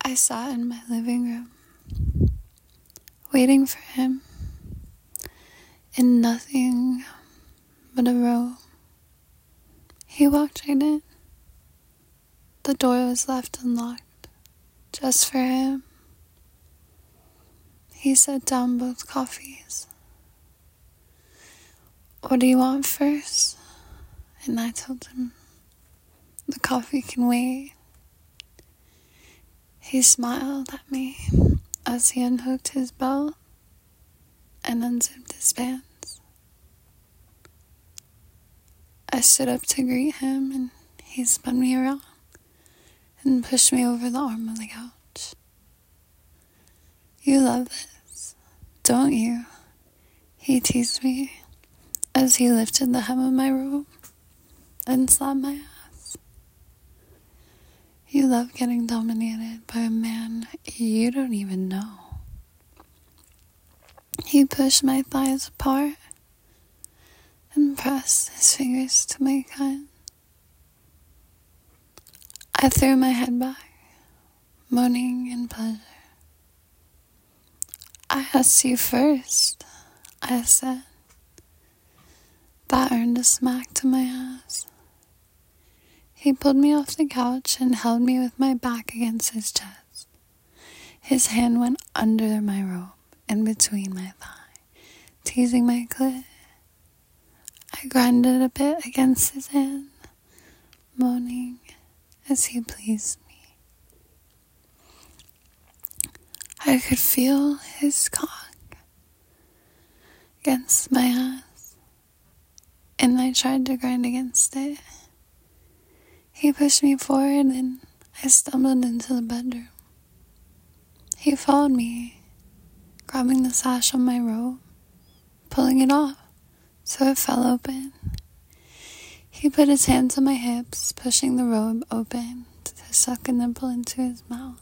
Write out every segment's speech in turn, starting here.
I sat in my living room, waiting for him, in nothing but a room. He walked right in. The door was left unlocked, just for him. He set down both coffees. "What do you want first?" And I told him, "The coffee can wait." He smiled at me as he unhooked his belt and unzipped his pants. I stood up to greet him, and he spun me around and pushed me over the arm of the couch. "You love this, don't you?" he teased me as he lifted the hem of my robe and slapped my ass. "You love getting dominated by a man you don't even know." He pushed my thighs apart and pressed his fingers to my cunt. I threw my head back, moaning in pleasure. "I asked you first," I said. That earned a smack to my ass. He pulled me off the couch and held me with my back against his chest. His hand went under my robe and between my thigh, teasing my clit. I grinded a bit against his hand, moaning as he pleased me. I could feel his cock against my ass, and I tried to grind against it. He pushed me forward and I stumbled into the bedroom. He followed me, grabbing the sash on my robe, pulling it off so it fell open. He put his hands on my hips, pushing the robe open to suck a nipple into his mouth.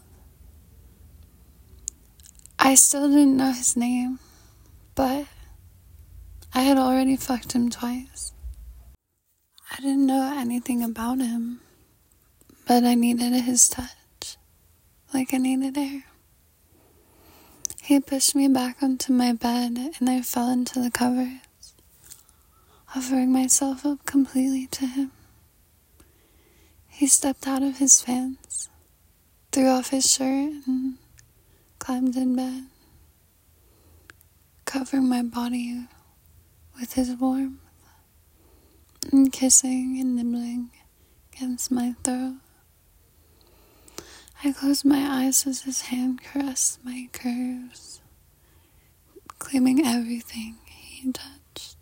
I still didn't know his name, but I had already fucked him twice. I didn't know anything about him, but I needed his touch, like I needed air. He pushed me back onto my bed, and I fell into the covers, offering myself up completely to him. He stepped out of his pants, threw off his shirt, and climbed in bed, covering my body with his warmth, and kissing and nibbling against my throat. I closed my eyes as his hand caressed my curves, claiming everything he touched.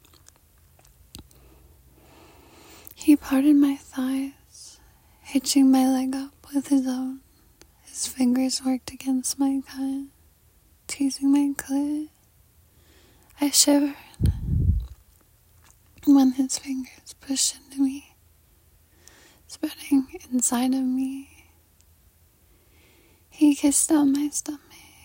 He parted my thighs, hitching my leg up with his own. His fingers worked against my cunt, teasing my clit. I shivered when his fingers pushed into me, spreading inside of me. He kissed down my stomach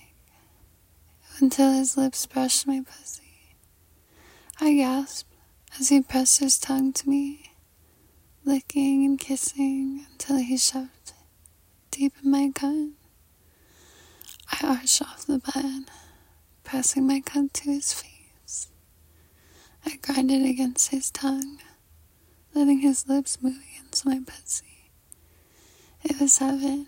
until his lips brushed my pussy. I gasped as he pressed his tongue to me, licking and kissing until he shoved deep in my cunt. I arched off the bed, pressing my cunt to his face. I grinded against his tongue, letting his lips move against my pussy. It was heaven.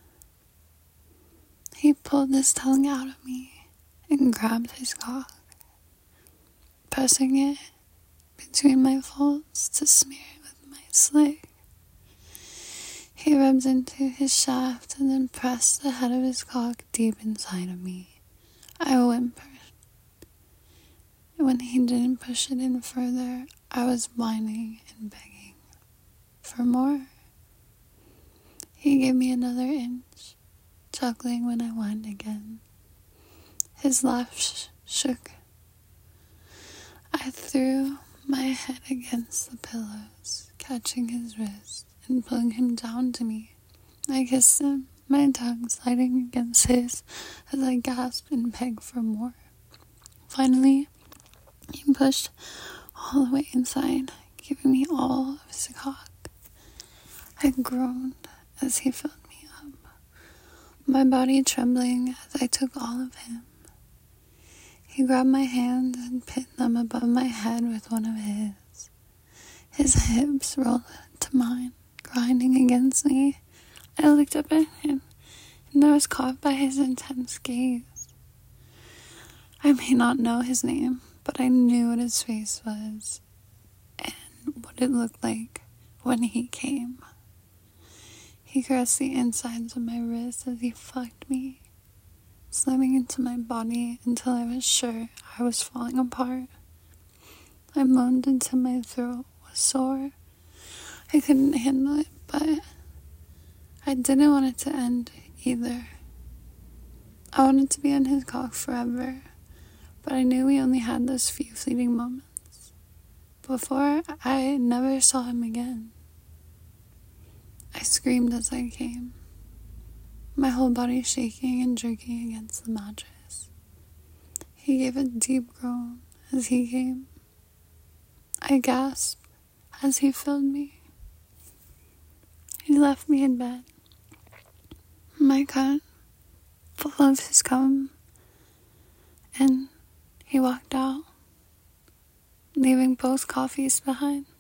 He pulled his tongue out of me and grabbed his cock, pressing it between my folds to smear it with my slick. He rubbed into his shaft and then pressed the head of his cock deep inside of me. I whimpered. When he didn't push it in further, I was whining and begging for more. He gave me another inch, chuckling when I whined again. His laugh shook. I threw my head against the pillows, catching his wrist and pulling him down to me. I kissed him, my tongue sliding against his as I gasped and begged for more. Finally, he pushed all the way inside, giving me all of his cock. I groaned as he filled me up, my body trembling as I took all of him. He grabbed my hands and pinned them above my head with one of his. His hips rolled to mine, grinding against me. I looked up at him, and I was caught by his intense gaze. I may not know his name, but I knew what his face was, and what it looked like when he came. He caressed the insides of my wrists as he fucked me, slamming into my body until I was sure I was falling apart. I moaned until my throat was sore. I couldn't handle it, but I didn't want it to end either. I wanted to be on his cock forever, but I knew we only had those few fleeting moments before I never saw him again. I screamed as I came, my whole body shaking and jerking against the mattress. He gave a deep groan as he came. I gasped as he filled me. He left me in bed, my cunt full of his cum, and he walked out, leaving both coffees behind.